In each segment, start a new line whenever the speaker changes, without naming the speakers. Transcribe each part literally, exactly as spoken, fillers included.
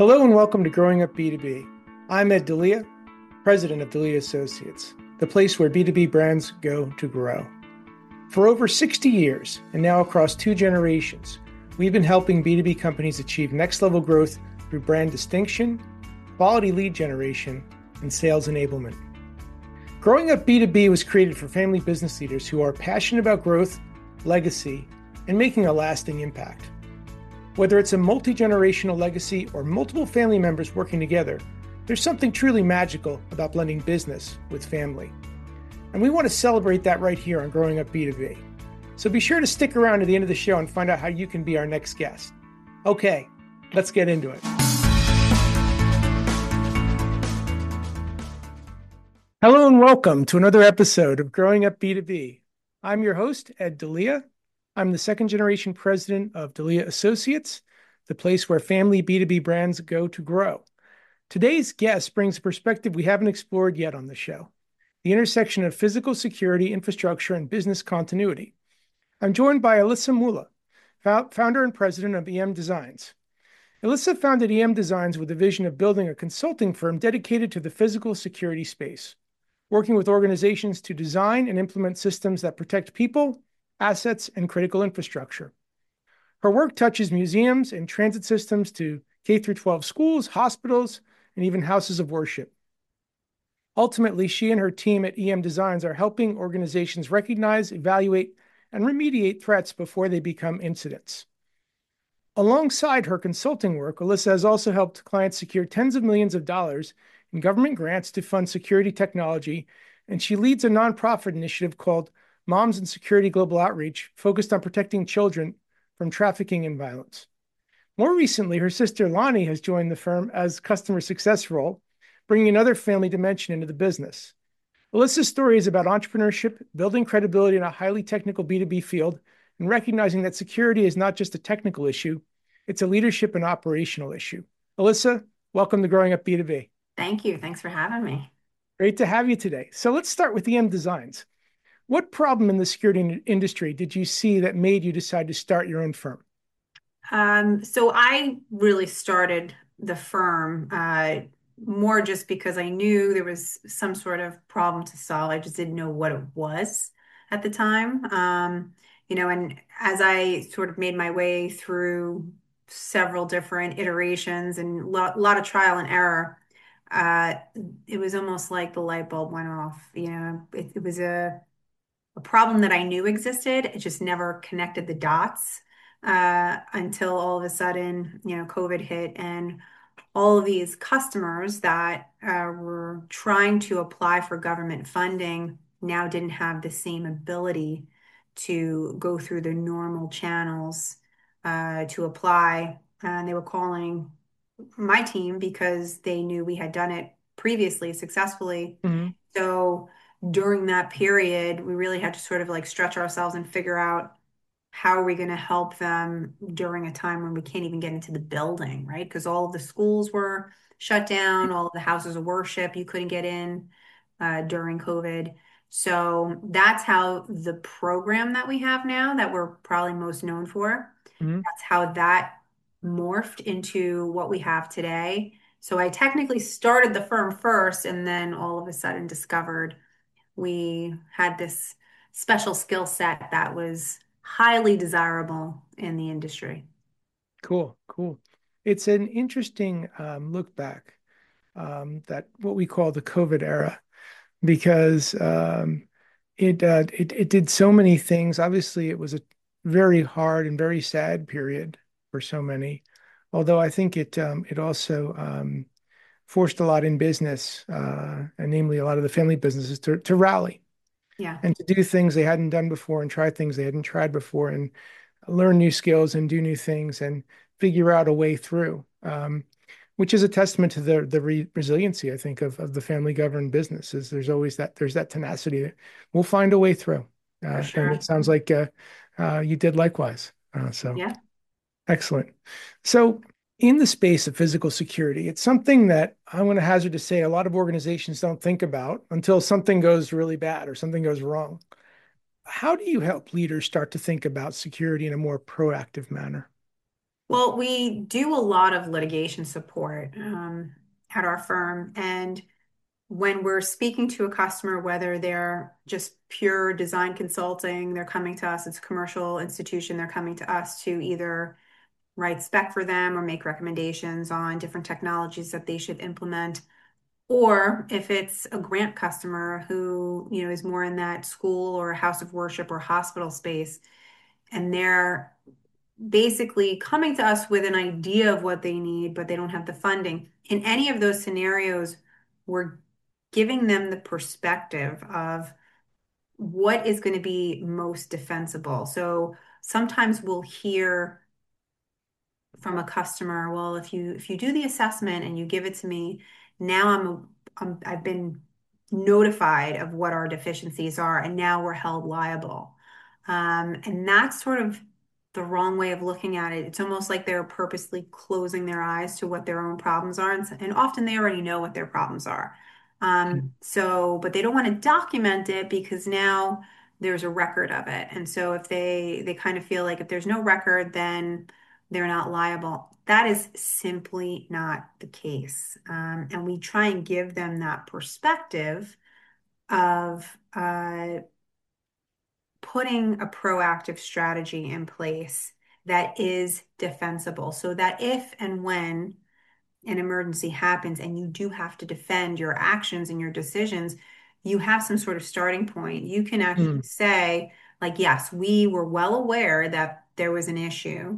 Hello and welcome to Growing Up B two B. I'm Ed D'Elia, president of D'Elia Associates, the place where B two B brands go to grow. For over sixty years, and now across two generations, we've been helping B two B companies achieve next-level growth through brand distinction, quality lead generation, and sales enablement. Growing Up B two B was created for family business leaders who are passionate about growth, legacy, and making a lasting impact. Whether it's a multi-generational legacy or multiple family members working together, there's something truly magical about blending business with family. And we want to celebrate that right here on Growing Up B two B. So be sure to stick around to the end of the show and find out how you can be our next guest. Okay, let's get into it. Hello and welcome to another episode of Growing Up B two B. I'm your host, Ed D'Elia. I'm the second generation president of D'Elia Associates, the place where family B two B brands go to grow. Today's guest brings a perspective we haven't explored yet on the show, the intersection of physical security, infrastructure, and business continuity. I'm joined by Alyssa Mula, founder and president of E M Designs. Alyssa founded E M Designs with a vision of building a consulting firm dedicated to the physical security space, working with organizations to design and implement systems that protect people, assets, and critical infrastructure. Her work touches museums and transit systems to K through twelve schools, hospitals, and even houses of worship. Ultimately, she and her team at E M Designs are helping organizations recognize, evaluate, and remediate threats before they become incidents. Alongside her consulting work, Alyssa has also helped clients secure tens of millions of dollars in government grants to fund security technology, and she leads a nonprofit initiative called Moms in Security Global Outreach, focused on protecting children from trafficking and violence. More recently, her sister Lonnie has joined the firm as customer success role, bringing another family dimension into the business. Alyssa's story is about entrepreneurship, building credibility in a highly technical B two B field, and recognizing that security is not just a technical issue, it's a leadership and operational issue. Alyssa, welcome to Growing Up B two B.
Thank you. Thanks for having me.
Great to have you today. So let's start with E M Designs. What problem in the security industry did you see that made you decide to start your own firm?
Um, so I really started the firm uh, more just because I knew there was some sort of problem to solve. I just didn't know what it was at the time. Um, you know, and as I sort of made my way through several different iterations and a lot, lot of trial and error, uh, it was almost like the light bulb went off. You know, it, it was a a problem that I knew existed. It just never connected the dots uh, until all of a sudden, you know, COVID hit and all of these customers that uh, were trying to apply for government funding now didn't have the same ability to go through the normal channels uh, to apply. And they were calling my team because they knew we had done it previously successfully.
Mhm.
So during that period, we really had to sort of like stretch ourselves and figure out how are we going to help them during a time when we can't even get into the building, right? Because all of the schools were shut down, all of the houses of worship you couldn't get in uh, during COVID. So that's how the program that we have now, that we're probably most known for,
Mhm.
that's how that morphed into what we have today. So I technically started the firm first and then all of a sudden discovered we had this special skill set that was highly desirable in the industry.
Cool, cool. It's an interesting um, look back, um, that what we call the COVID era, because um, it, uh, it it did so many things. Obviously, it was a very hard and very sad period for so many. Although I think it um, it also um, forced a lot in business, uh, and namely a lot of the family businesses to to rally
Yeah,
and to do things they hadn't done before and try things they hadn't tried before and learn new skills and do new things and figure out a way through, um, which is a testament to the the re resiliency, I think, of, of the family governed businesses. There's always that there's that tenacity that we'll find a way through.
for
Uh, and it
sure.
sounds like uh, uh, you did likewise. Uh, so
Yeah.
excellent. So in the space of physical security, it's something that I'm going to hazard to say a lot of organizations don't think about until something goes really bad or something goes wrong. How do you help leaders start to think about security in a more proactive manner?
Well, we do a lot of litigation support um, at our firm. And when we're speaking to a customer, whether they're just pure design consulting, they're coming to us, it's a commercial institution, they're coming to us to either write spec for them or make recommendations on different technologies that they should implement. Or if it's a grant customer who, you know, is more in that school or house of worship or hospital space, and they're basically coming to us with an idea of what they need, but they don't have the funding. In any of those scenarios, we're giving them the perspective of what is going to be most defensible. So sometimes we'll hear from a customer, well, if you if you do the assessment and you give it to me, now I'm, I'm I've been notified of what our deficiencies are, and now we're held liable. Um, and that's sort of the wrong way of looking at it. It's almost like they're purposely closing their eyes to what their own problems are, and, and often they already know what their problems are. Um, so, but they don't want to document it because now there's a record of it. And so if they they kind of feel like if there's no record, then they're not liable. That is simply not the case. Um, and we try and give them that perspective of uh, putting a proactive strategy in place that is defensible so that if and when an emergency happens and you do have to defend your actions and your decisions, you have some sort of starting point. You can actually
Mm,
say, like, yes, we were well aware that there was an issue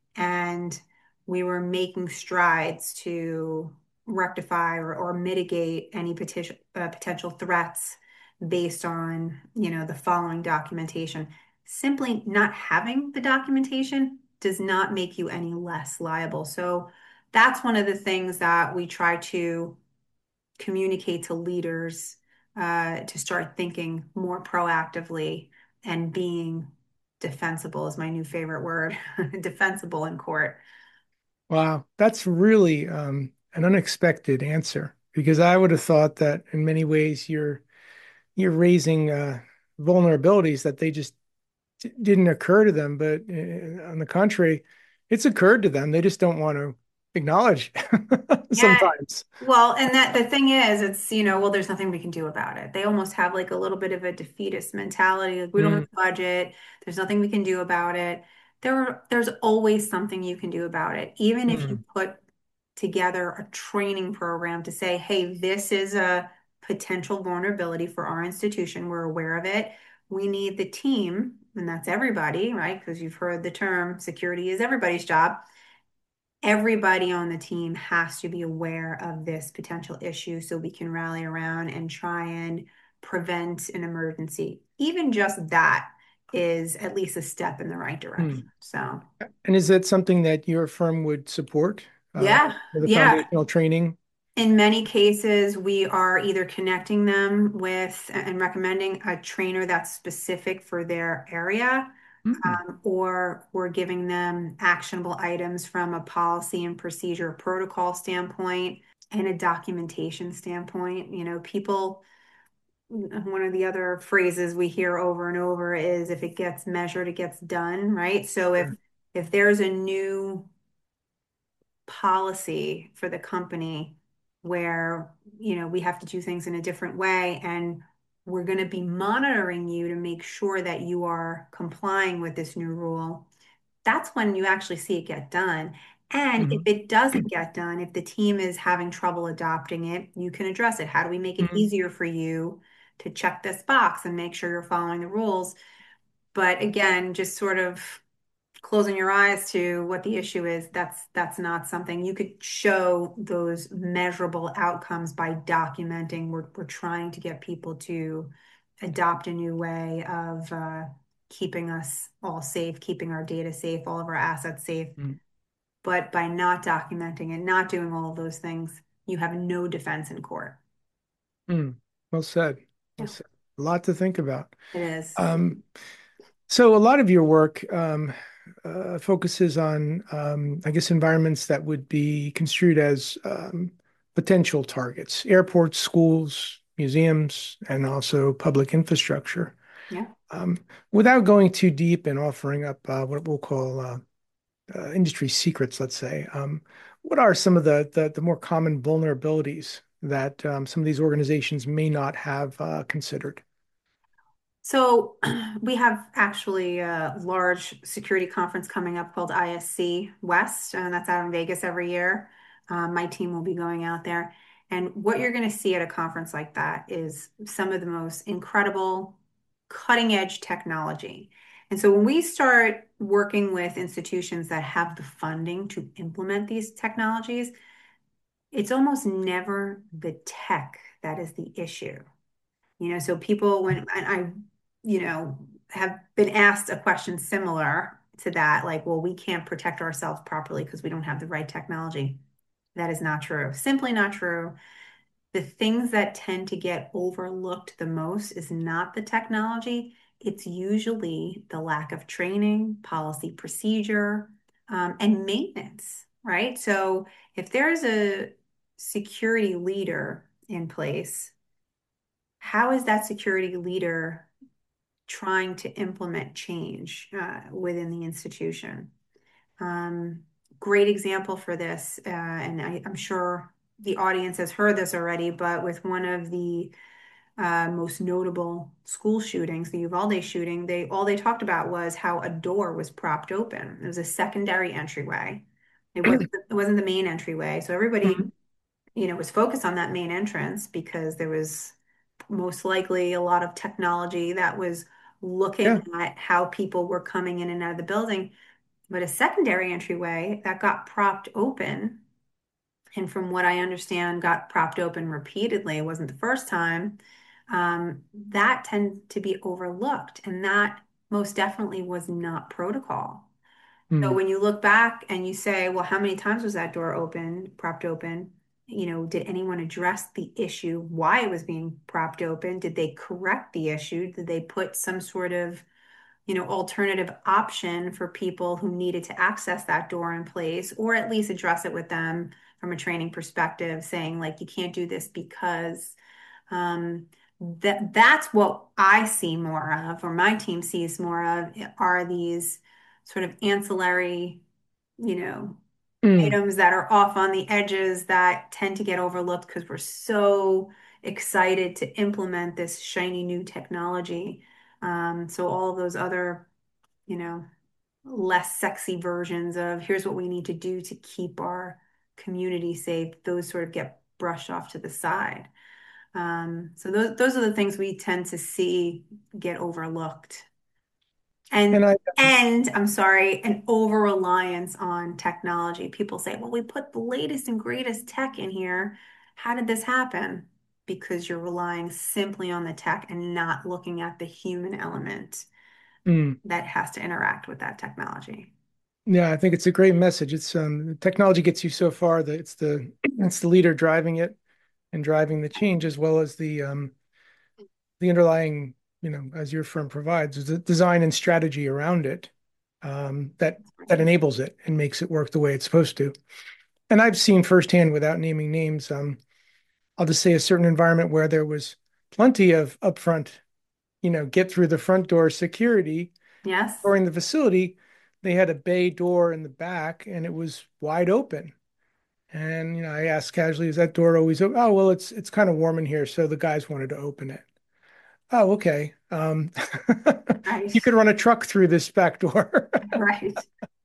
and we were making strides to rectify or, or mitigate any potential uh, potential threats based on, you know, the following documentation. Simply not having the documentation does not make you any less liable. So that's one of the things that we try to communicate to leaders uh, to start thinking more proactively and being defensible is my new favorite word, defensible in court.
wow, that's really um, an unexpected answer because I would have thought that in many ways you're you're raising uh, vulnerabilities that they just d- didn't occur to them. But uh, on the contrary, it's occurred to them. They just don't want to acknowledge
Yeah.
sometimes.
Well, and that the thing is, it's, you know, well, there's nothing we can do about it. They almost have like a little bit of a defeatist mentality. Like, we don't have
Mm,
a budget. There's nothing we can do about it. There, there's always something you can do about it. Even if you
mm,
put together a training program to say, hey, this is a potential vulnerability for our institution. We're aware of it. We need the team, and that's everybody, right? Because you've heard the term security is everybody's job. Everybody on the team has to be aware of this potential issue so we can rally around and try and prevent an emergency. Even just that is at least a step in the right
mm.
direction. So,
And is that something that your firm would support uh,
yeah,
for the
yeah.
foundational training?
In many cases, we are either connecting them with and recommending a trainer that's specific for their area,
Mm,
um, or we're giving them actionable items from a policy and procedure protocol standpoint and a documentation standpoint. You know, people, one of the other phrases we hear over and over is if it gets measured, it gets done, right? So if
sure.
if there's a new policy for the company where, you know, we have to do things in a different way and we're going to be monitoring you to make sure that you are complying with this new rule. That's when you actually see it get done. And if
Mhm.
it doesn't get done, if the team is having trouble adopting it, you can address it. How do we make it
Mhm.
easier for you to check this box and make sure you're following the rules? But again, just sort of closing your eyes to what the issue is, that's that's not something you could show those measurable outcomes by documenting. We're we're trying to get people to adopt a new way of uh, keeping us all safe, keeping our data safe, all of our assets safe.
Mm,
But by not documenting and not doing all of those things, you have no defense in court.
mm. Well said. Well
Yeah,
said. A lot to think about.
it is.
Um, so a lot of your work um, uh, focuses on, um, I guess, environments that would be construed as um, potential targets: airports, schools, museums, and also public infrastructure.
Yeah.
Um, Without going too deep and offering up uh, what we'll call uh, uh, industry secrets, let's say. Um, what are some of the, the the more common vulnerabilities that um, some of these organizations may not have uh, considered?
So we have actually a large security conference coming up called I S C West, and that's out in Vegas every year. Um, my team will be going out there. And what you're going to see at a conference like that is some of the most incredible cutting edge technology. And so when we start working with institutions that have the funding to implement these technologies, it's almost never the tech that is the issue. You know, so people, when and I, you know, have been asked a question similar to that, like, well, we can't protect ourselves properly because we don't have the right technology. That is not true. Simply not true. The things that tend to get overlooked the most is not the technology. It's usually the lack of training, policy procedure, um, and maintenance, right? So if there's a security leader in place, how is that security leader trying to implement change uh, within the institution? Um, Great example for this, uh, and I, I'm sure the audience has heard this already, but with one of the uh, most notable school shootings, the Uvalde shooting, they all they talked about was how a door was propped open. It was a secondary entryway. It wasn't it wasn't the main entryway. So everybody,
Mhm.
you know, was focused on that main entrance because there was most likely a lot of technology that was looking
Yeah.
at how people were coming in and out of the building. But a secondary entryway that got propped open, and from what I understand, got propped open repeatedly, it wasn't the first time, um, that tend to be overlooked. And that most definitely was not protocol. So
Mm.
when you look back and you say, well, how many times was that door open, propped open? You know, did anyone address the issue, why it was being propped open? Did they correct the issue? Did they put some sort of, you know, alternative option for people who needed to access that door in place, or at least address it with them from a training perspective, saying like, you can't do this because um, that that's what I see more of, or my team sees more of, are these sort of ancillary, you know,
Mm.
items that are off on the edges that tend to get overlooked because we're so excited to implement this shiny new technology. Um, so all of those other, you know, less sexy versions of here's what we need to do to keep our community safe, those sort of get brushed off to the side. Um, so those those are the things we tend to see get overlooked.
And
And
I,
and I'm sorry, an over reliance on technology. People say, well, we put the latest and greatest tech in here. How did this happen? Because you're relying simply on the tech and not looking at the human element
mm,
that has to interact with that technology.
yeah, I think it's a great message. It's um, technology gets you so far that it's the it's the leader driving it and driving the change, as well as the um, the underlying, you know, as your firm provides, the design and strategy around it um, that that
Right.
enables it and makes it work the way it's supposed to. And I've seen firsthand, without naming names, um, I'll just say a certain environment where there was plenty of upfront, you know, get through the front door security
Yes.
during the facility. They had a bay door in the back and it was wide open. And you know, I asked casually, "Is that door always open?" Oh, well, it's it's kind of warm in here, so the guys wanted to open it. Oh, okay. Um,
Right.
you could run a truck through this back door.
Right.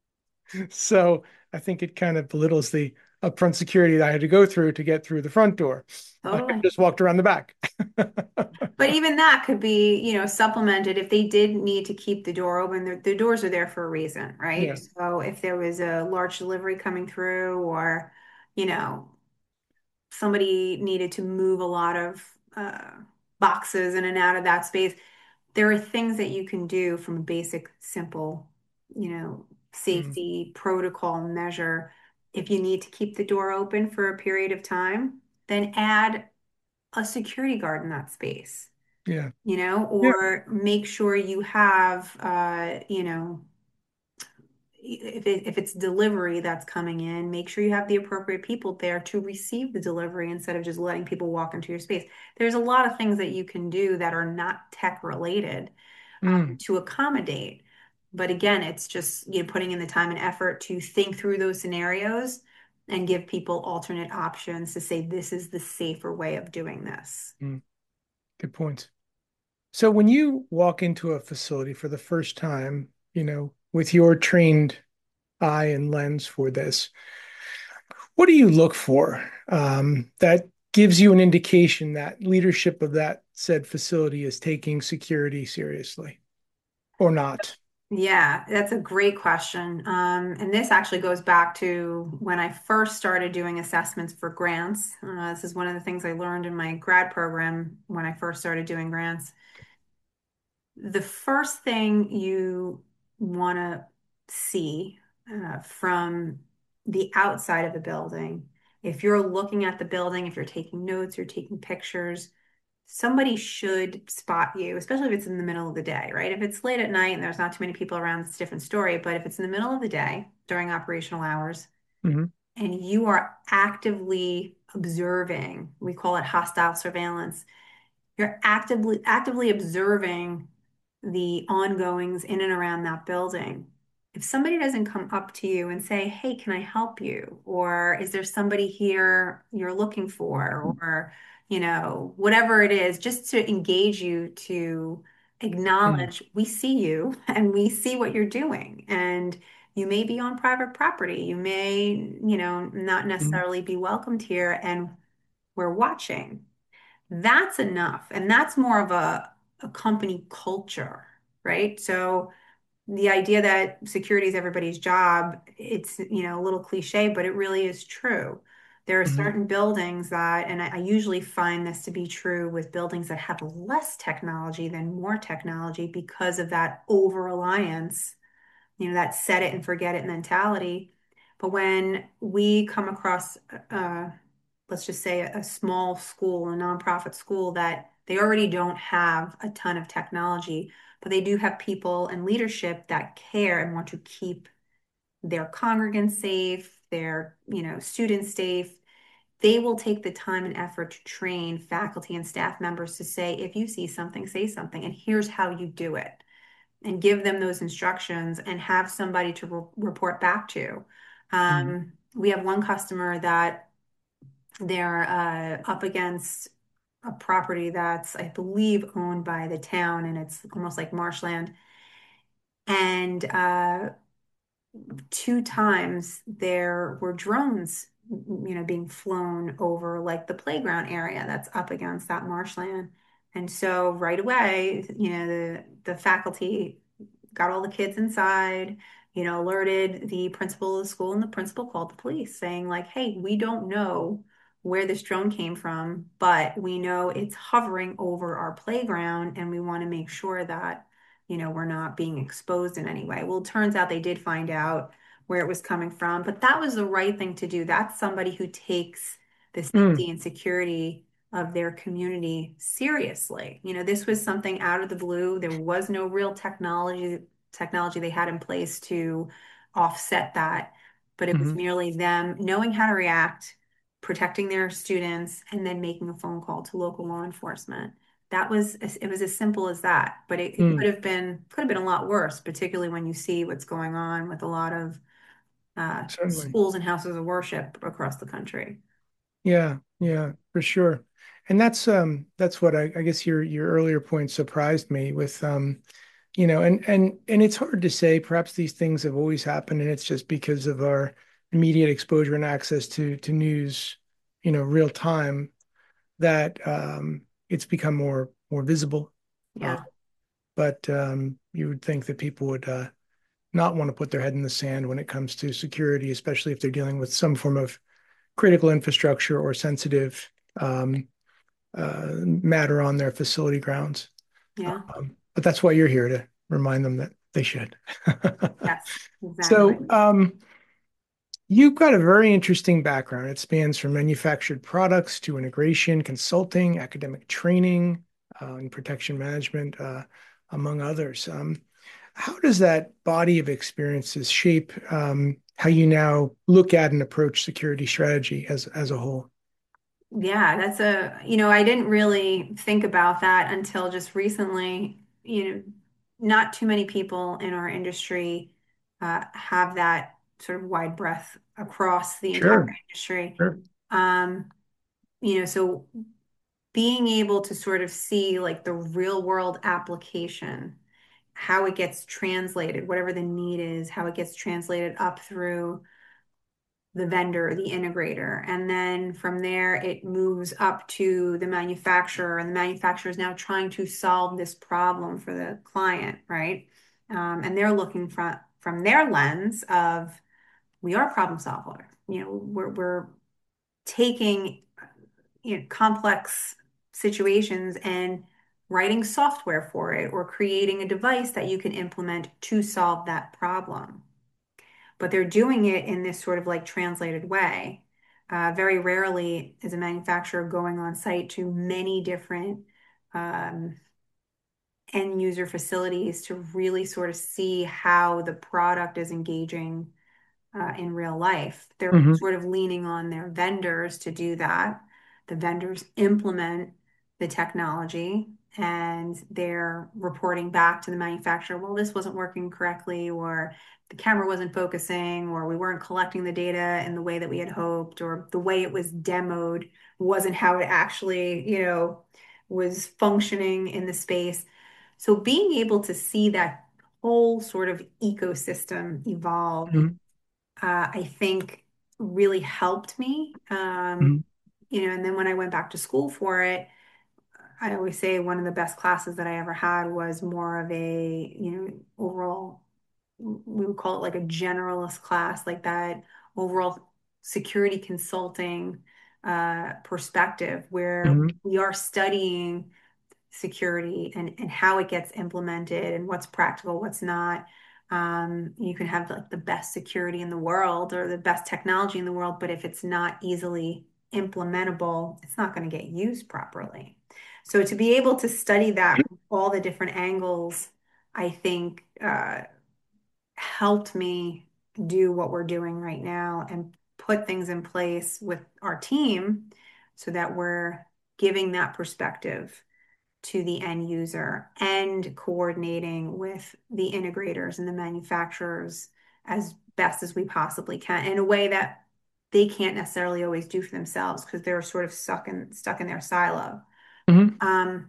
So I think it kind of belittles the upfront security that I had to go through to get through the front door. I could have
Totally.
just walked around the back.
But even that could be, you know, supplemented if they did need to keep the door open. The, the doors are there for a reason, right?
Yeah.
So if there was a large delivery coming through, or, you know, somebody needed to move a lot of uh, boxes in and out of that space, there are things that you can do from a basic, simple, you know,
Mm,
safety protocol measure. If you need to keep the door open for a period of time, then add a security guard in that space,
yeah.
you know,
Yeah.
or make sure you have, uh, you know, if it, if it's delivery that's coming in, make sure you have the appropriate people there to receive the delivery instead of just letting people walk into your space. There's a lot of things that you can do that are not tech related um,
Mm,
to accommodate. But again, it's just, you know, putting in the time and effort to think through those scenarios and give people alternate options to say, this is the safer way of doing this.
Mm, good point. So when you walk into a facility for the first time, you know, with your trained eye and lens for this, what do you look for um, that gives you an indication that leadership of that said facility is taking security seriously or not?
Yeah, that's a great question. Um, and this actually goes back to when I first started doing assessments for grants. Uh, this is one of the things I learned in my grad program when I first started doing grants. The first thing you want to see uh, from the outside of the building, if you're looking at the building, if you're taking notes, you're taking pictures, somebody should spot you, especially if it's in the middle of the day, right? If it's late at night and there's not too many people around, it's a different story. But if it's in the middle of the day during operational hours
Hmm.
and you are actively observing, we call it hostile surveillance, you're actively actively observing the ongoings in and around that building. If somebody doesn't come up to you and say, "Hey, can I help you?" or "Is there somebody here you're looking for?" or, you know, whatever it is, just to engage you to
Mm,
acknowledge we see you and we see what you're doing. And you may be on private property. You may, you know, not
mm,
necessarily be welcomed here, and we're watching. That's enough. And that's more of a, a company culture, right? So the idea that security is everybody's job, it's, you know, a little cliche, but it really is true. There are
mhm,
certain buildings that, and I, I usually find this to be true with buildings that have less technology than more technology because of that over reliance, you know, that set it and forget it mentality. But when we come across uh, let's just say a, a small school, a nonprofit school that they already don't have a ton of technology, but they do have people and leadership that care and want to keep their congregants safe, their, you know, students safe. They will take the time and effort to train faculty and staff members to say, if you see something, say something, and here's how you do it, and give them those instructions and have somebody to re report back to.
mm,
Um, we have one customer that they're uh, up against a property that's, I believe, owned by the town, and it's almost like marshland. And uh, two times there were drones, you know, being flown over like the playground area that's up against that marshland. And so right away, you know, the the faculty got all the kids inside, you know, alerted the principal of the school, and the principal called the police saying, like, hey, we don't know where this drone came from, but we know it's hovering over our playground, and we want to make sure that, you know, we're not being exposed in any way. Well, it turns out they did find out where it was coming from, but that was the right thing to do. That's somebody who takes the
mm,
safety and security of their community seriously. You know, this was something out of the blue. There was no real technology technology they had in place to offset that, but it was
mhm,
merely them knowing how to react, protecting their students, and then making a phone call to local law enforcement. That was it was as simple as that, but it, it
mm.
could have been could have been a lot worse, particularly when you see what's going on with a lot of uh,
Certainly.
schools and houses of worship across the country.
Yeah, yeah, for sure. And that's um that's what I, I guess your your earlier point surprised me with um you know and and and it's hard to say perhaps these things have always happened and it's just because of our immediate exposure and access to to news, you know, real time that um it's become more more visible. Uh,
Yeah,
but um you would think that people would uh not want to put their head in the sand when it comes to security, especially if they're dealing with some form of critical infrastructure or sensitive um, uh, matter on their facility grounds.
yeah,
Um, but that's why you're here to remind them that they should.
yes, exactly.
So, um, you've got a very interesting background. It spans from manufactured products to integration, consulting, academic training, uh, and protection management, uh, among others. Um, how does that body of experiences shape um, how you now look at and approach security strategy as as a whole?
Yeah, that's a, you know, I didn't really think about that until just recently. You know, not too many people in our industry uh, have that sort of wide breadth across the entire
Sure,
industry.
sure.
Um, you know, so being able to sort of see like the real world application, how it gets translated, whatever the need is, how it gets translated up through the vendor, the integrator. And then from there, it moves up to the manufacturer, and the manufacturer is now trying to solve this problem for the client, right? Um, and they're looking from from their lens of we are problem solver. You know, we're we're taking you know complex situations and writing software for it or creating a device that you can implement to solve that problem, but they're doing it in this sort of like translated way. Uh, very rarely is a manufacturer going on site to many different um, end user facilities to really sort of see how the product is engaging uh, in real life. They're
Hmm.
sort of leaning on their vendors to do that. The vendors implement the technology and they're reporting back to the manufacturer, well, this wasn't working correctly, or the camera wasn't focusing, or we weren't collecting the data in the way that we had hoped, or the way it was demoed wasn't how it actually, you know, was functioning in the space. So being able to see that whole sort of ecosystem evolve
Hmm.
uh, I think really helped me. Um, you know, and then when I went back to school for it, I always say one of the best classes that I ever had was more of a, you know, overall, we would call it like a generalist class, like that overall security consulting uh, perspective, where
Hmm.
we are studying security and, and how it gets implemented and what's practical, what's not. Um, you can have like the best security in the world or the best technology in the world, but if it's not easily implementable, it's not going to get used properly. So to be able to study that from all the different angles, I think uh, helped me do what we're doing right now and put things in place with our team so that we're giving that perspective to the end user and coordinating with the integrators and the manufacturers as best as we possibly can in a way that they can't necessarily always do for themselves because they're sort of stuck in stuck in their silo.
Hmm.
Um,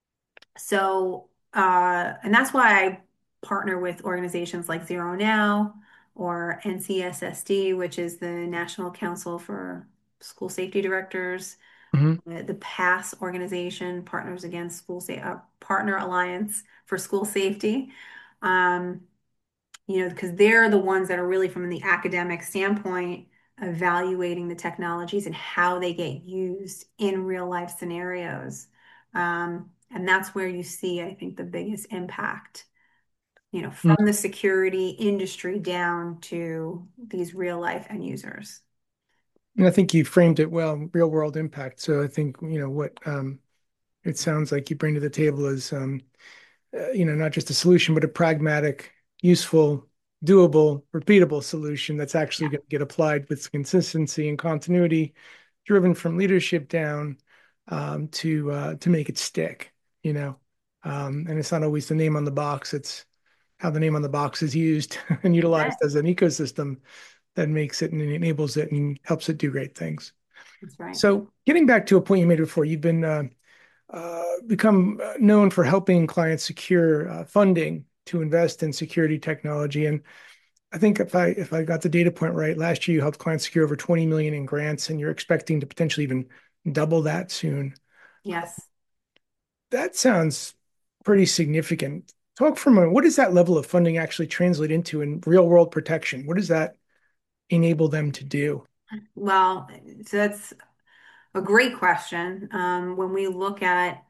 so uh, and that's why I partner with organizations like Zero Now or N C S S D, which is the National Council for School Safety Directors,
Hmm.
uh, the PASS organization, Partners Against School Sa uh, Partner Alliance for School Safety. Um, you know, because they're the ones that are really from the academic standpoint evaluating the technologies and how they get used in real life scenarios. Um, and that's where you see, I think, the biggest impact, you know, from the security industry down to these real life end users.
And I think you framed it well, real world impact. So I think, you know, what um, it sounds like you bring to the table is, um, uh, you know, not just a solution, but a pragmatic, useful, doable, repeatable solution that's actually
Yeah,
going to get applied with consistency and continuity, driven from leadership down um, to uh, to make it stick. You know, um, and it's not always the name on the box; it's how the name on the box is used and
that's it.
utilized as an ecosystem that makes it and enables it and helps it do great things.
That's right.
So, getting back to a point you made before, you've been uh, uh, become known for helping clients secure uh, funding to invest in security technology. And I think if I if I got the data point right, last year you helped clients secure over twenty million in grants, and you're expecting to potentially even double that soon.
Yes.
That sounds pretty significant. Talk for a moment. What does that level of funding actually translate into in real world protection? What does that enable them to do?
Well, so that's a great question. Um, when we look at,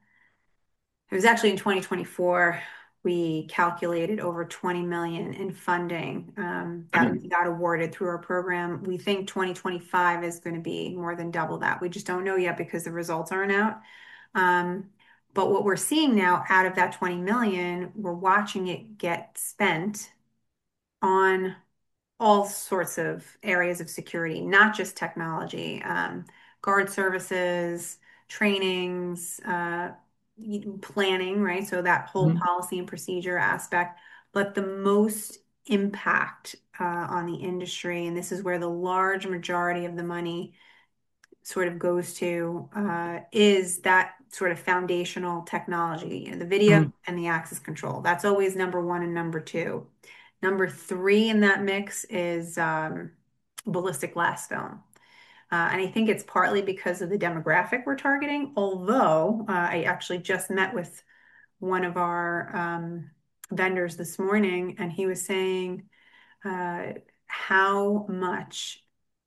it was actually in twenty twenty-four, we calculated over twenty million in funding um, that we got awarded through our program. We think twenty twenty-five is going to be more than double that. We just don't know yet because the results aren't out. Um, but what we're seeing now out of that twenty million, we're watching it get spent on all sorts of areas of security, not just technology, um, guard services, trainings, uh, planning, right? So that whole
Mhm.
policy and procedure aspect, but the most impact uh, on the industry, and this is where the large majority of the money sort of goes to, uh, is that sort of foundational technology, you know, the video
Mhm.
and the access control. That's always number one and number two. Number three in that mix is um, ballistic glass film. Uh, and I think it's partly because of the demographic we're targeting, although uh, I actually just met with one of our um, vendors this morning, and he was saying uh, how much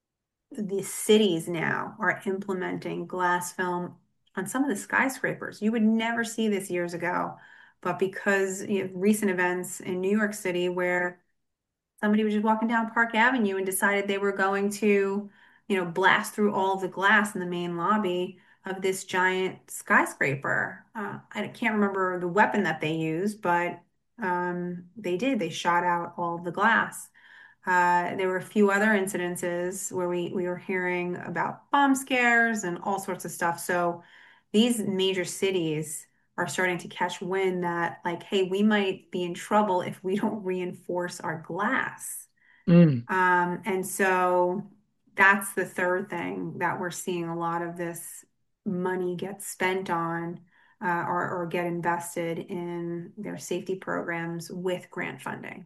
the cities now are implementing glass film on some of the skyscrapers. You would never see this years ago, but because you have recent events in New York City where somebody was just walking down Park Avenue and decided they were going to, you know, blast through all of the glass in the main lobby of this giant skyscraper. Uh, I can't remember the weapon that they used, but um, they did. They shot out all of the glass. Uh, there were a few other incidences where we, we were hearing about bomb scares and all sorts of stuff. So these major cities are starting to catch wind that, like, hey, we might be in trouble if we don't reinforce our glass.
Mm.
Um, and so that's the third thing that we're seeing a lot of this money get spent on, uh, or, or get invested in their safety programs with grant funding.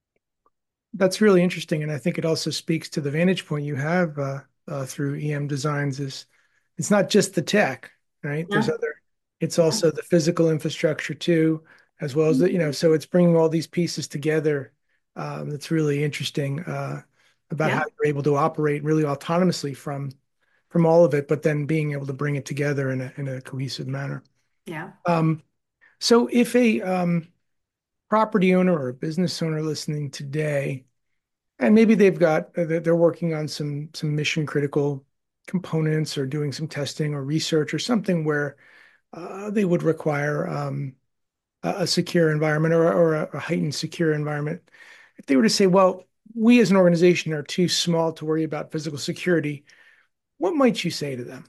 That's really interesting, and I think it also speaks to the vantage point you have uh, uh, through E M Designs. Is it's not just the tech, right? There's
Yeah,
other. It's
yeah.
also the physical infrastructure too, as well as the, you know. So it's bringing all these pieces together. Um, that's really interesting uh, about how
Yeah,
you're able to operate really autonomously from from all of it, but then being able to bring it together in a in a cohesive manner.
yeah.
Um, so if a um, property owner or a business owner listening today, and maybe they've got uh, they're working on some some mission critical components or doing some testing or research or something where uh, they would require um, a, a secure environment or, or a, a heightened secure environment. If they were to say, well, we as an organization are too small to worry about physical security, what might you say to them?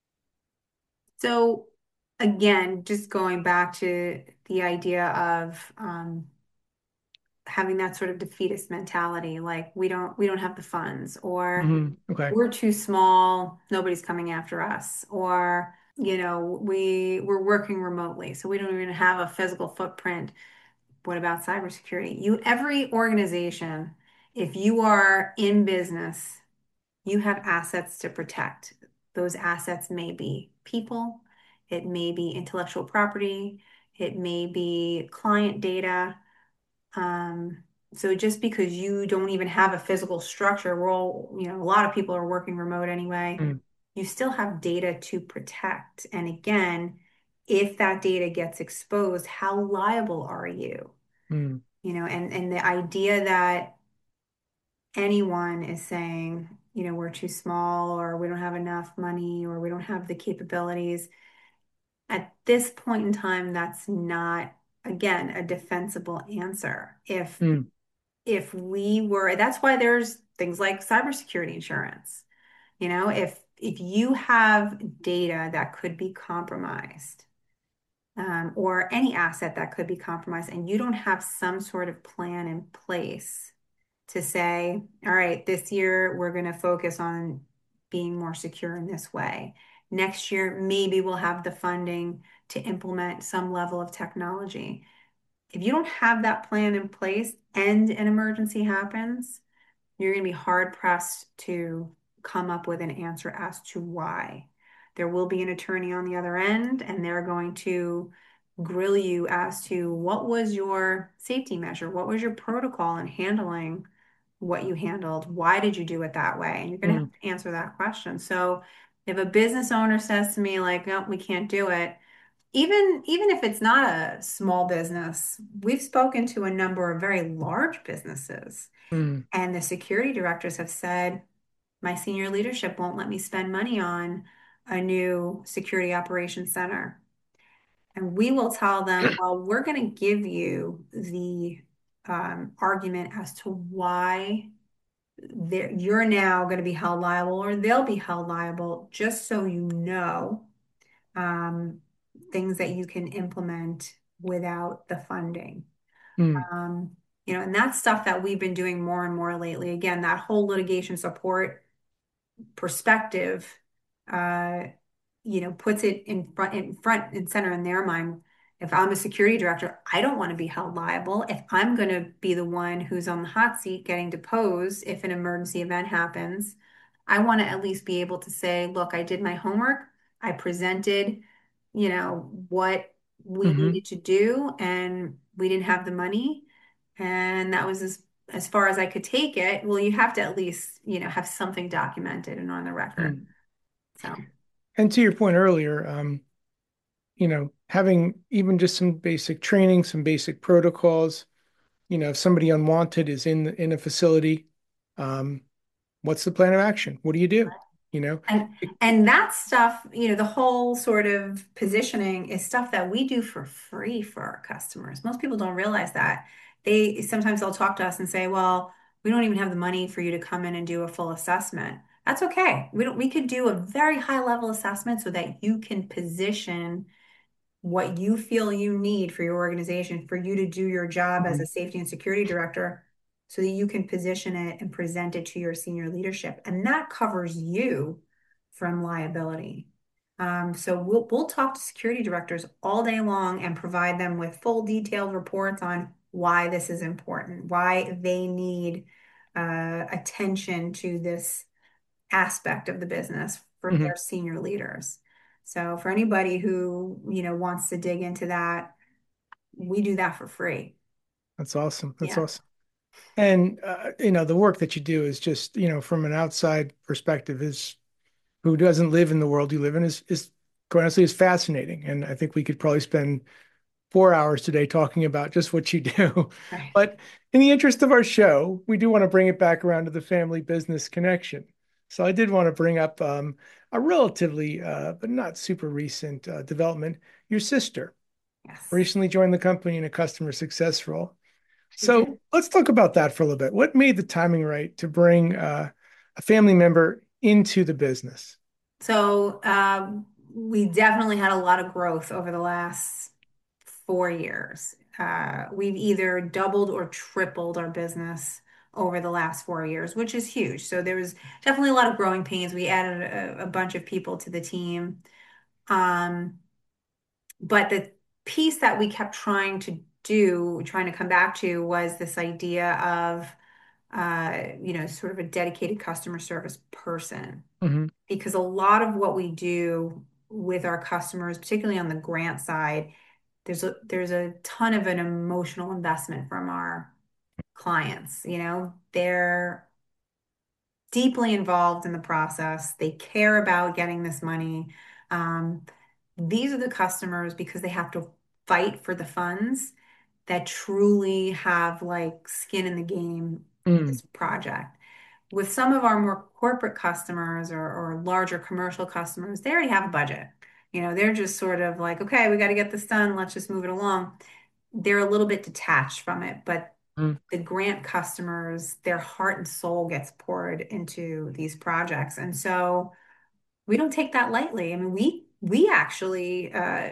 So again, just going back to the idea of um, having that sort of defeatist mentality, like we don't we don't have the funds, or
Mhm. Okay.
we're too small, nobody's coming after us, or you know, we we're working remotely, so we don't even have a physical footprint. What about cybersecurity? You, every organization, if you are in business, you have assets to protect. Those assets may be people, it may be intellectual property, it may be client data. Um, so just because you don't even have a physical structure, we're all, you know, a lot of people are working remote anyway,
Mm,
you still have data to protect. And again, if that data gets exposed, how liable are you?
mm,
You know, and and the idea that anyone is saying, you know, we're too small or we don't have enough money or we don't have the capabilities. At this point in time, that's not, again, a defensible answer. If
mm,
if we were, that's why there's things like cybersecurity insurance. You know, if if you have data that could be compromised, um, or any asset that could be compromised, and you don't have some sort of plan in place to say, all right, this year we're going to focus on being more secure in this way. Next year, maybe we'll have the funding to implement some level of technology. If you don't have that plan in place and an emergency happens, you're going to be hard pressed to come up with an answer as to why. There will be an attorney on the other end, and they're going to grill you as to what was your safety measure? What was your protocol in handling what you handled? Why did you do it that way? And you're going to
mm,
have to answer that question. So if a business owner says to me, like, no, we can't do it, even even if it's not a small business, we've spoken to a number of very large businesses,
mm,
and the security directors have said, my senior leadership won't let me spend money on a new security operations center. And we will tell them, well, we're going to give you the um, argument as to why they're- you're now going to be held liable or they'll be held liable, just so you know. Um, things that you can implement without the funding.
Mm,
Um, you know, and that's stuff that we've been doing more and more lately. Again, that whole litigation support perspective, uh, you know, puts it in front, in front and center in their mind. If I'm a security director, I don't want to be held liable. If I'm going to be the one who's on the hot seat getting deposed if an emergency event happens, I want to at least be able to say, look, I did my homework. I presented, you know, what we
hmm
needed to do, and we didn't have the money. And that was as as far as I could take it. Well, you have to at least, you know, have something documented and on the record.
mm.
So,
And to your point earlier, um, you know, having even just some basic training, some basic protocols, you know, if somebody unwanted is in in a facility, um, what's the plan of action? What do you do? You know?
and
It-
and that stuff, you know, the whole sort of positioning is stuff that we do for free for our customers. Most people don't realize that. They sometimes they'll talk to us and say, "Well, we don't even have the money for you to come in and do a full assessment." That's okay. We don't, we could do a very high level assessment so that you can position what you feel you need for your organization, for you to do your job as a
Mhm,
safety and security director, so that you can position it and present it to your senior leadership. And that covers you from liability. Um, so we'll we'll talk to security directors all day long and provide them with full detailed reports on why this is important, why they need uh, attention to this aspect of the business for
mhm.
their senior leaders. So for anybody who, you know, wants to dig into that, we do that for free.
That's awesome. That's
Yeah.
awesome. And uh, you know, the work that you do is just, you know, from an outside perspective, is who doesn't live in the world you live in is is quite honestly is fascinating. And I think we could probably spend four hours today talking about just what you do.
Right.
But in the interest of our show, we do want to bring it back around to the family business connection. So I did want to bring up um, a relatively, uh, but not super recent uh, development. Your sister
Yes.
recently joined the company in a customer success role.
She did.
So let's talk about that for a little bit. What made the timing right to bring uh, a family member into the business?
So um, we definitely had a lot of growth over the last four years. Uh, we've either doubled or tripled our business over the last four years, which is huge. So there was definitely a lot of growing pains. We added a, a bunch of people to the team. Um, But the piece that we kept trying to do, trying to come back to, was this idea of, uh, you know, sort of a dedicated customer service person.
Hmm
Because a lot of what we do with our customers, particularly on the grant side, there's a there's a ton of an emotional investment from our clients. You know, they're deeply involved in the process. They care about getting this money. Um, these are the customers, because they have to fight for the funds, that truly have like skin in the game for
Mm,
this project. With some of our more corporate customers, or, or larger commercial customers, they already have a budget. You know, they're just sort of like, okay, we got to get this done. Let's just move it along. They're a little bit detached from it, but
mm,
the grant customers, their heart and soul gets poured into these projects. And so we don't take that lightly. I mean, we we actually uh,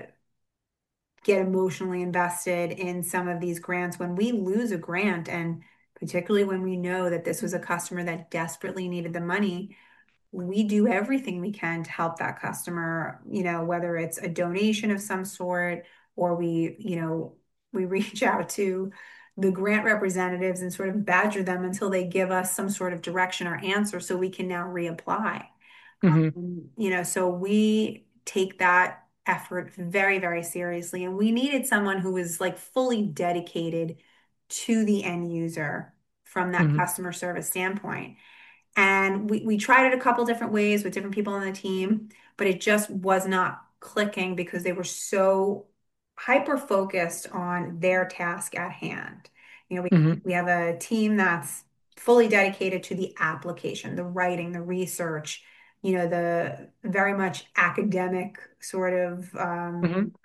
get emotionally invested in some of these grants when we lose a grant, and particularly when we know that this was a customer that desperately needed the money. We do everything we can to help that customer, you know, whether it's a donation of some sort, or we, you know, we reach out to the grant representatives and sort of badger them until they give us some sort of direction or answer so we can now reapply.
hmm
Um, you know, so we take that effort very, very seriously. And we needed someone who was like fully dedicated to the end user from that
hmm
customer service standpoint. And we, we tried it a couple different ways with different people on the team, but it just was not clicking because they were so hyper focused on their task at hand. You know, we,
hmm
we have a team that's fully dedicated to the application, the writing, the research, you know, the very much academic sort of um,
hmm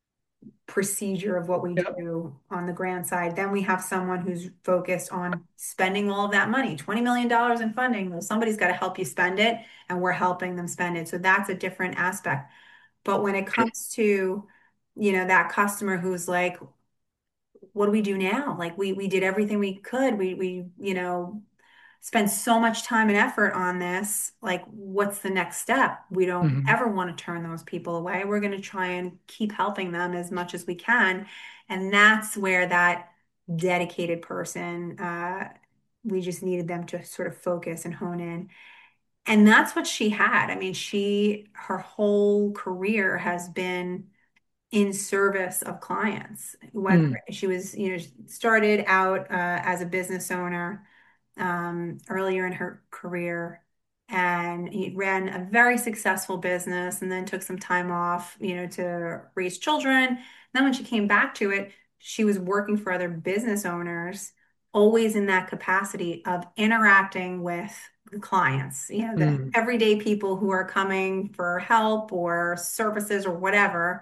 procedure of what we
Yep.
do on the grant side. Then we have someone who's focused on spending all of that money, twenty million dollars in funding. Well, somebody's got to help you spend it, and we're helping them spend it. So that's a different aspect. But when it comes to you know, that customer who's like, what do we do now? Like we we did everything we could. We we, you know, spend so much time and effort on this. Like, what's the next step? We don't
Hmm.
ever want to turn those people away. We're going to try and keep helping them as much as we can. And that's where that dedicated person, uh, we just needed them to sort of focus and hone in. And that's what she had. I mean, she, her whole career has been in service of clients. Whether
Mm.
she was, you know, started out uh, as a business owner um, earlier in her career, and he ran a very successful business, and then took some time off, you know, to raise children. Then when she came back to it, she was working for other business owners, always in that capacity of interacting with the clients, you know, the
Mm.
everyday people who are coming for help or services or whatever.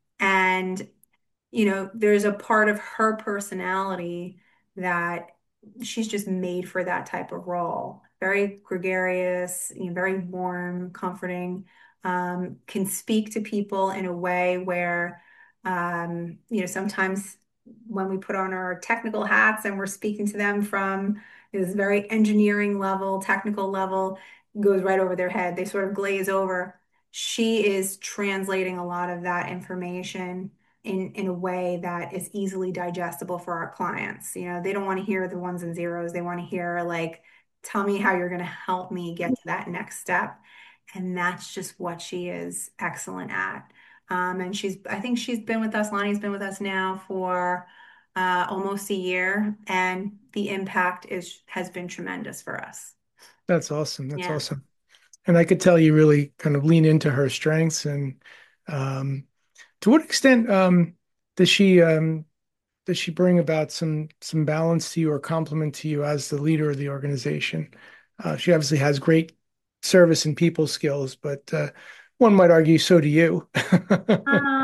And you know, there's a part of her personality that she's just made for that type of role. Very gregarious, you know, very warm, comforting, um, can speak to people in a way where, um, you know, sometimes when we put on our technical hats and we're speaking to them from this very engineering level, technical level, goes right over their head. They sort of glaze over. She is translating a lot of that information in in a way that is easily digestible for our clients. You know, they don't want to hear the ones and zeros. They want to hear like, tell me how you're going to help me get to that next step. And that's just what she is excellent at. Um, and she's, I think she's been with us, Lonnie's been with us now for uh, almost a year, and the impact is has been tremendous for us.
That's awesome. That's
Yeah.
awesome. And I could tell you really kind of lean into her strengths. And um, to what extent um, does she um, does she bring about some some balance to you or compliment to you as the leader of the organization? Uh, she obviously has great service and people skills, but uh, one might argue so do you.
Uh,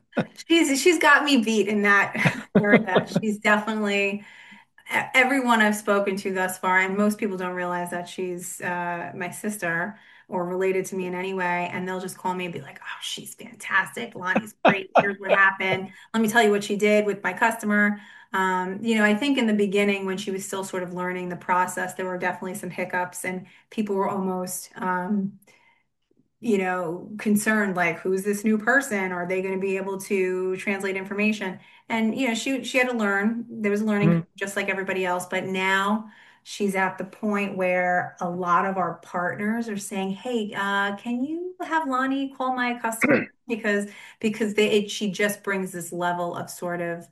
she's she's got me beat in that area. She's definitely e- everyone I've spoken to thus far, and most people don't realize that she's uh, my sister or related to me in any way, and they'll just call me and be like, "Oh, she's fantastic. Lonnie's great. Here's what happened. Let me tell you what she did with my customer." Um, you know, I think in the beginning, when she was still sort of learning the process, there were definitely some hiccups, and people were almost um, you know, concerned like, who's this new person? Are they going to be able to translate information? And, you know, she she had to learn. There was a learning curve
Mhm.
just like everybody else, but now she's at the point where a lot of our partners are saying, "Hey, uh, can you have Lonnie call my customer?" Because because they it, she just brings this level of sort of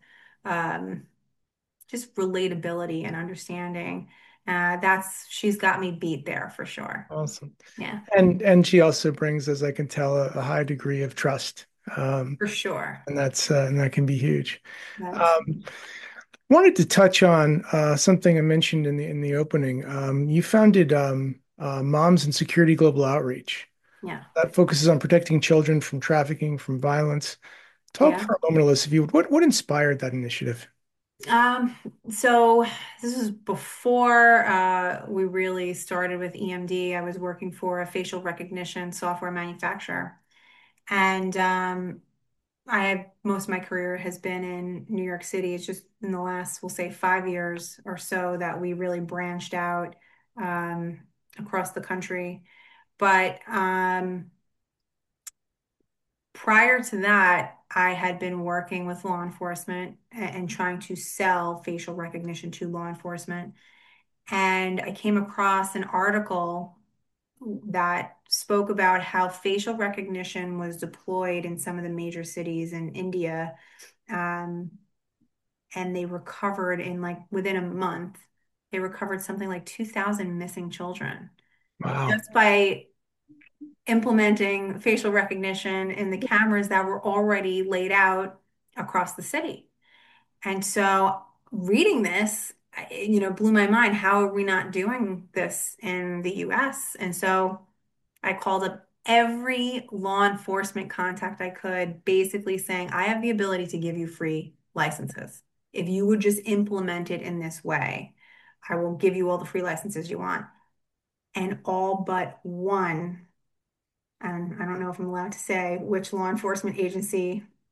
um, just relatability and understanding. Uh, that's she's got me beat there for sure.
Awesome.
Yeah,
And and she also brings, as I can tell, a, a high degree of trust. Um,
for sure.
and that's uh, and that can be huge.
That's
Um, wanted to touch on uh, something I mentioned in the in the opening. Um, you founded um, uh, Moms and Security Global Outreach
yeah.
that focuses on protecting children from trafficking, from violence. Talk
Yeah.
for a moment, Alyssa, if you would. What what inspired that initiative?
Um, so this was before uh, we really started with E M D. I was working for a facial recognition software manufacturer. And um, I have most of my career has been in New York City. It's just in the last, we'll say, five years or so that we really branched out um, across the country. But um, prior to that, I had been working with law enforcement a- and trying to sell facial recognition to law enforcement. And I came across an article that spoke about how facial recognition was deployed in some of the major cities in India. Um, and they recovered in like within a month, they recovered something like two thousand missing children
Wow.
just by implementing facial recognition in the cameras that were already laid out across the city. And so reading this, you know, blew my mind. How are we not doing this in the U S? And so I called up every law enforcement contact I could, basically saying, I have the ability to give you free licenses. If you would just implement it in this way, I will give you all the free licenses you want. And all but one, and I don't know if I'm allowed to say which law enforcement agency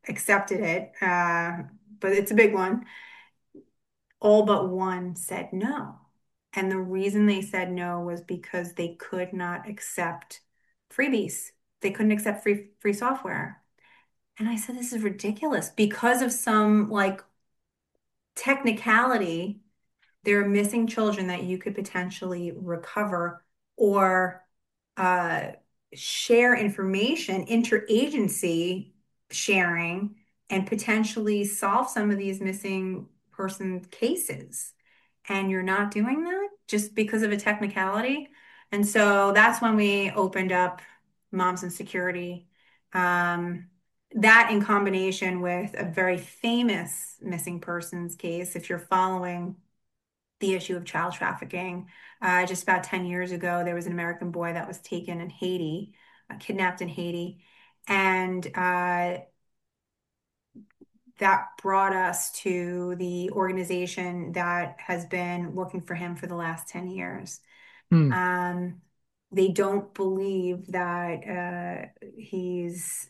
accepted it, uh, but it's a big one. All but one said no. And the reason they said no was because they could not accept freebies. They couldn't accept free free software. And I said, this is ridiculous. Because of some like technicality, there are missing children that you could potentially recover or uh, share information, interagency sharing, and potentially solve some of these missing person cases. And you're not doing that just because of a technicality. And so that's when we opened up Moms and Security. Um, that in combination with a very famous missing persons case, if you're following the issue of child trafficking. Uh, just about ten years ago, there was an American boy that was taken in Haiti, uh, kidnapped in Haiti. And uh, that brought us to the organization that has been looking for him for the last ten years.
Hmm.
Um, they don't believe that uh, he's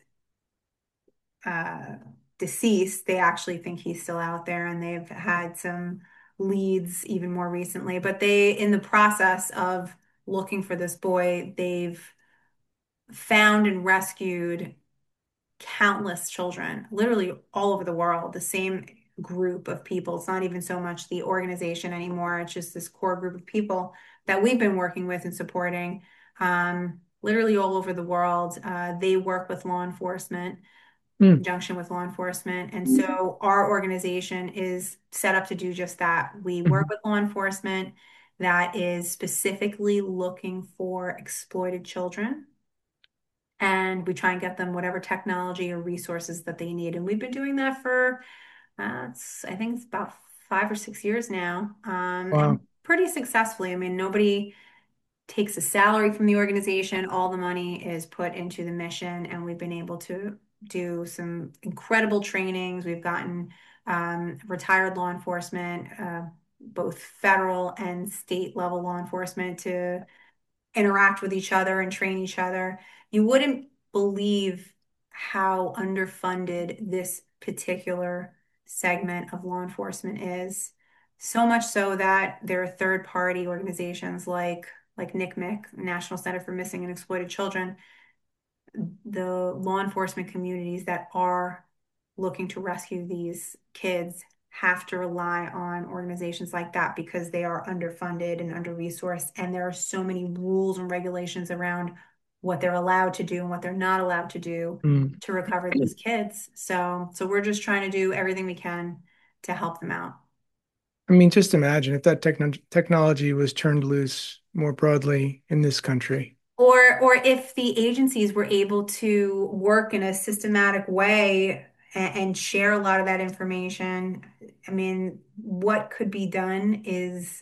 uh, deceased. They actually think he's still out there, and they've had some leads even more recently. But they, in the process of looking for this boy, they've found and rescued countless children, literally all over the world, the same group of people. It's not even so much the organization anymore. It's just this core group of people that we've been working with and supporting, um, literally all over the world. Uh, they work with law enforcement
Hmm.
conjunction with law enforcement. And so our organization is set up to do just that. We work
Mhm.
with law enforcement that is specifically looking for exploited children. And we try and get them whatever technology or resources that they need. And we've been doing that for, uh, it's, I think it's about five or six years now, um, and
Wow.
pretty successfully. I mean, nobody takes a salary from the organization. All the money is put into the mission, and we've been able to do some incredible trainings. We've gotten um, retired law enforcement, uh, both federal and state level law enforcement, to interact with each other and train each other. You wouldn't believe how underfunded this particular segment of law enforcement is. So much so that there are third party organizations like like N C M E C, National Center for Missing and Exploited Children, the law enforcement communities that are looking to rescue these kids have to rely on organizations like that because they are underfunded and under-resourced, and there are so many rules and regulations around what they're allowed to do and what they're not allowed to do
Hmm.
to recover these kids. So, so we're just trying to do everything we can to help them out.
I mean, just imagine if that techno technology was turned loose more broadly in this country.
Or, or if the agencies were able to work in a systematic way and, and share a lot of that information, I mean, what could be done is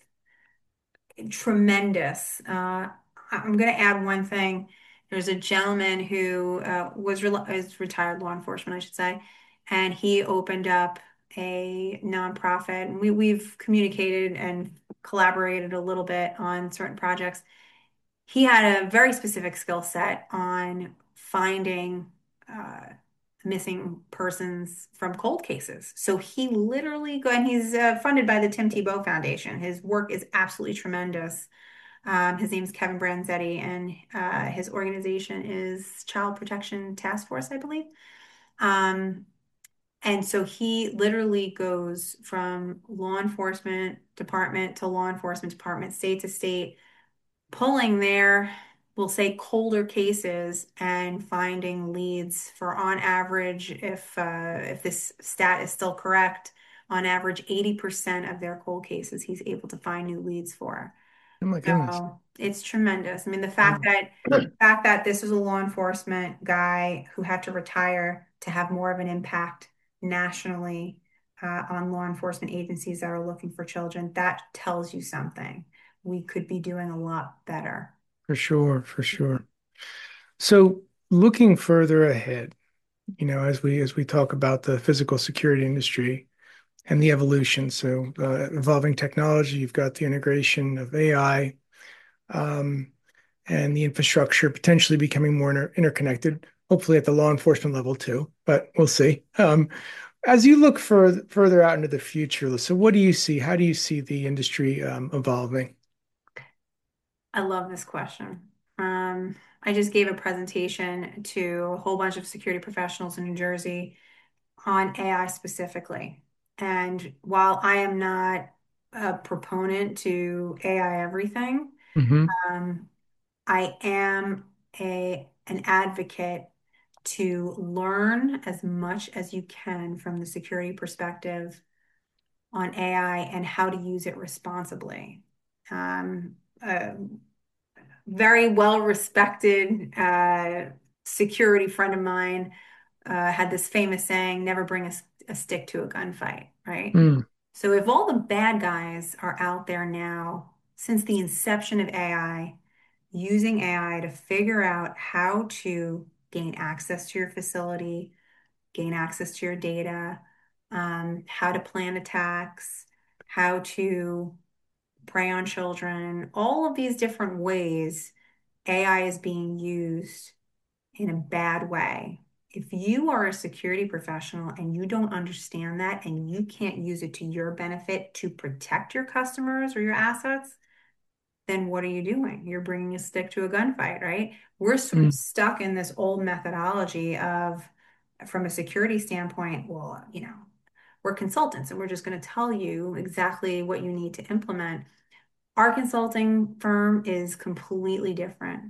tremendous. Uh, I'm going to add one thing. There's a gentleman who uh, was re is retired law enforcement, I should say, and he opened up a nonprofit. And we we've communicated and collaborated a little bit on certain projects. He had a very specific skill set on finding uh, missing persons from cold cases. So he literally go and he's uh, funded by the Tim Tebow Foundation. His work is absolutely tremendous. Um, his name's Kevin Branzetti, and uh, his organization is Child Protection Task Force, I believe. Um, and so he literally goes from law enforcement department to law enforcement department, state to state, pulling their, we'll say, colder cases and finding leads for, on average, if uh, if this stat is still correct, on average eighty percent of their cold cases he's able to find new leads for.
Oh my goodness.
So it's tremendous. I mean, the fact
Wow.
that fact that this was a law enforcement guy who had to retire to have more of an impact nationally uh, on law enforcement agencies that are looking for children, that tells you something. We could be doing a lot better.
For sure, for sure. So looking further ahead, you know, as we as we talk about the physical security industry and the evolution, so uh, evolving technology, you've got the integration of A I, um, and the infrastructure potentially becoming more inter interconnected. hopefully at the law enforcement level too, but we'll see. Um, as you look further further out into the future, so what do you see? How do you see the industry um, evolving?
I love this question. Um, I just gave a presentation to a whole bunch of security professionals in New Jersey on A I specifically. And while I am not a proponent to A I everything,
Hmm.
um, I am a an advocate to learn as much as you can from the security perspective on A I and how to use it responsibly. Um, a very well respected uh, security friend of mine uh, had this famous saying, never bring a, a stick to a gunfight, right?
Mm.
So if all the bad guys are out there now, since the inception of A I, using A I to figure out how to gain access to your facility, gain access to your data, um, how to plan attacks, how to prey on children, all of these different ways A I is being used in a bad way. If you are a security professional and you don't understand that and you can't use it to your benefit to protect your customers or your assets, then what are you doing? You're bringing a stick to a gunfight, right? We're sort of
Mm.
stuck in this old methodology of, from a security standpoint, well, you know, we're consultants and we're just going to tell you exactly what you need to implement. Our consulting firm is completely different.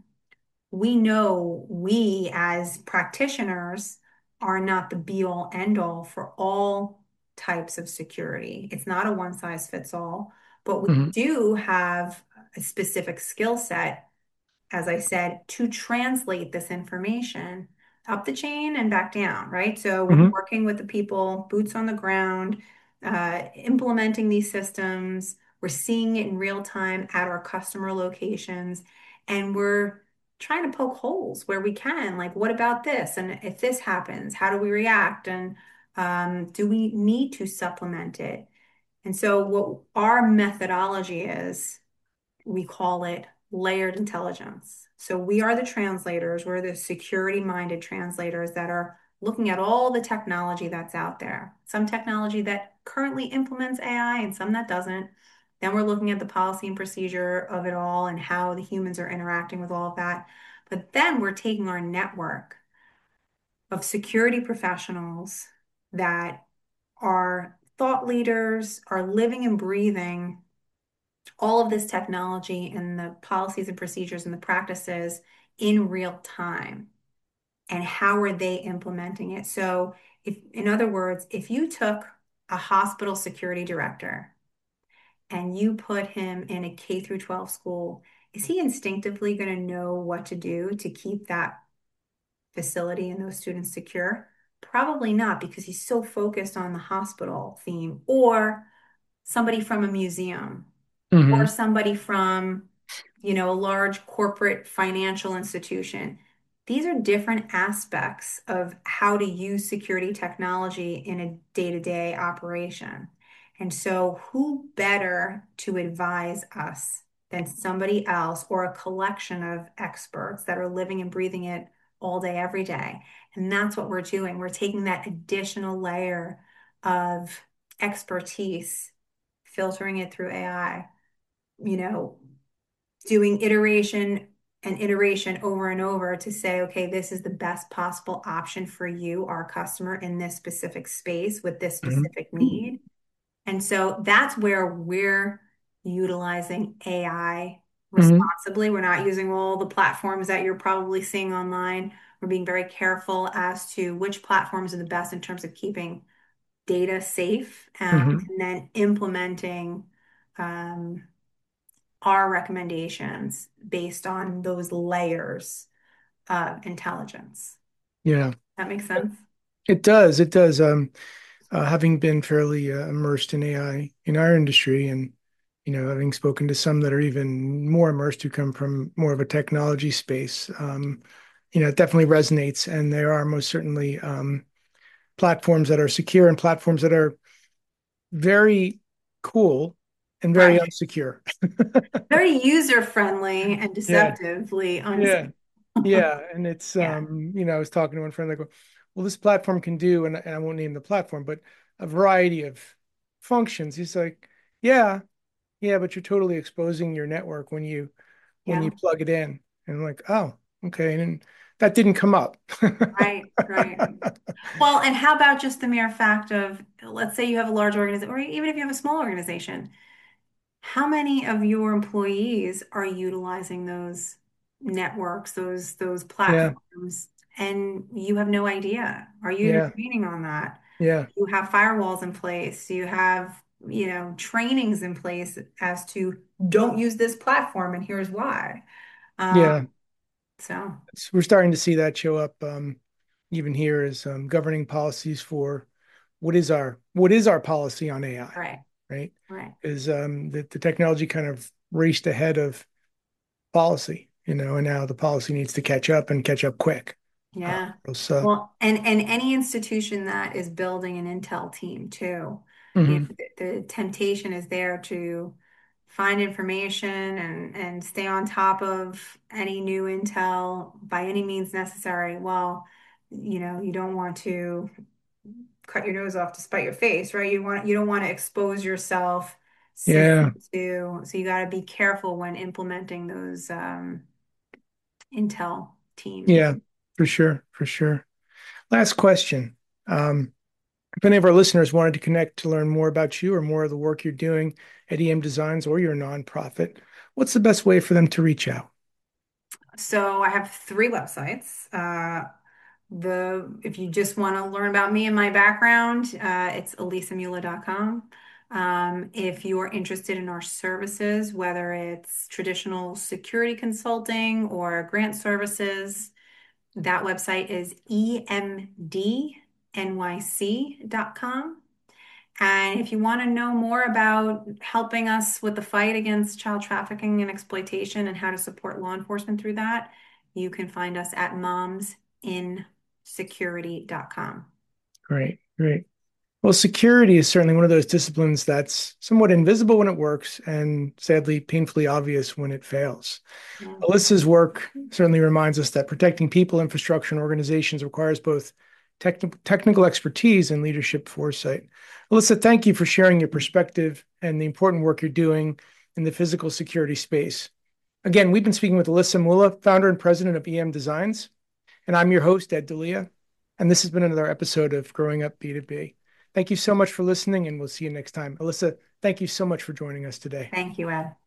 We know we as practitioners are not the be all end all for all types of security. It's not a one size fits all, but we
Hmm.
do have a specific skill set, as I said, to translate this information up the chain and back down, right? So we're
Hmm.
working with the people, boots on the ground, uh, implementing these systems. We're seeing it in real time at our customer locations, and we're trying to poke holes where we can. Like, what about this? And if this happens, how do we react? And um, do we need to supplement it? And so, what our methodology is, we call it layered intelligence. So we are the translators, we're the security-minded translators that are looking at all the technology that's out there. Some technology that currently implements A I and some that doesn't. Then we're looking at the policy and procedure of it all and how the humans are interacting with all of that. But then we're taking our network of security professionals that are thought leaders, are living and breathing all of this technology and the policies and procedures and the practices in real time, and how are they implementing it. So if, in other words, if you took a hospital security director and you put him in a K through twelve school, is he instinctively going to know what to do to keep that facility and those students secure? Probably not, because he's so focused on the hospital theme, or somebody from a museum, or
Hmm.
somebody from, you know, a large corporate financial institution. These are different aspects of how to use security technology in a day-to-day operation. And so, who better to advise us than somebody else or a collection of experts that are living and breathing it all day, every day? And that's what we're doing. We're taking that additional layer of expertise, filtering it through A I, you know, doing iteration and iteration over and over to say, okay, this is the best possible option for you, our customer, in this specific space with this
Hmm.
specific need. And so that's where we're utilizing A I
Hmm.
responsibly. We're not using all the platforms that you're probably seeing online. We're being very careful as to which platforms are the best in terms of keeping data safe, um,
Hmm.
and then implementing um, our recommendations based on those layers of intelligence.
Yeah,
That makes sense?
it does. It does. Um, uh, having been fairly uh, immersed in A I in our industry, and you know, having spoken to some that are even more immersed who come from more of a technology space, um, you know, it definitely resonates. And there are most certainly um, platforms that are secure and platforms that are very cool and very
Right.
unsecure.
Very user friendly and
Yeah,
deceptively
yeah,
unsafe.
Yeah, and it's
Yeah,
um, you know, I was talking to one friend, like, well, this platform can do, and, and I won't name the platform, but a variety of functions. He's like, yeah, yeah, but you're totally exposing your network when you when
yeah,
you plug it in. And I'm like, oh, okay. And that didn't come up.
right, right. Well, and how about just the mere fact of, let's say you have a large organization, or even if you have a small organization, how many of your employees are utilizing those networks, those those
Yeah,
platforms, and you have no idea? Are you even
yeah,
training on that?
yeah,
You have firewalls in place. You have, you know, trainings in place as to don't use this platform, and here's why. Um,
yeah.
so,
It's, we're starting to see that show up um, even here as um, governing policies for what is our what is our policy on A I,
right,
right?
right.
Is um, the, the technology kind of raced ahead of policy, you know, and now the policy needs to catch up and catch up quick. Uh,
Yeah.
so,
Well, and and any institution that is building an Intel team too, you
mhm.
know, the, the temptation is there to find information and and stay on top of any new Intel by any means necessary. Well, you know, you don't want to cut your nose off to spite your face, right? You want you don't want to expose yourself simply
Yeah,
to, so you got to be careful when implementing those um, Intel teams.
yeah, for sure, for sure. Last question. Um, if any of our listeners wanted to connect to learn more about you or more of the work you're doing at E M Designs or your nonprofit, what's the best way for them to reach out?
So I have three websites. Uh, the if you just want to learn about me and my background, uh, it's elisa mula dot com. Um, if you are interested in our services, whether it's traditional security consulting or grant services, that website is e m d n y c dot com. And if you want to know more about helping us with the fight against child trafficking and exploitation and how to support law enforcement through that, you can find us at moms in security dot com.
Great, great. Well, security is certainly one of those disciplines that's somewhat invisible when it works and sadly painfully obvious when it fails.
Yeah.
Alyssa's work certainly reminds us that protecting people, infrastructure, and organizations requires both techni- technical expertise and leadership foresight. Alyssa, thank you for sharing your perspective and the important work you're doing in the physical security space. Again, we've been speaking with Alyssa Mula, founder and president of E M Designs, and I'm your host, Ed Dalia, and this has been another episode of Growing Up B two B. Thank you so much for listening, and we'll see you next time. Alyssa, thank you so much for joining us today.
Thank you, Ed.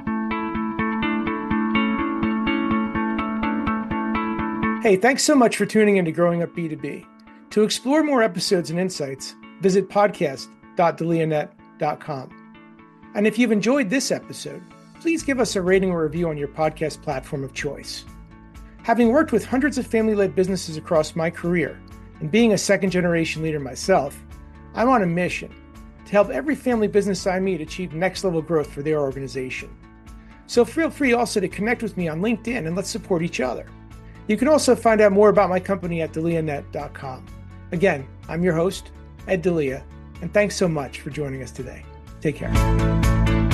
Hey, thanks so much for tuning into Growing Up B two B. To explore more episodes and insights, visit podcast dot delianet dot com. And if you've enjoyed this episode, please give us a rating or review on your podcast platform of choice. Having worked with hundreds of family-led businesses across my career, and being a second-generation leader myself, I'm on a mission to help every family business I meet achieve next-level growth for their organization. So feel free also to connect with me on LinkedIn and let's support each other. You can also find out more about my company at delianet dot com. Again, I'm your host, Ed Dalia, and thanks so much for joining us today. Take care.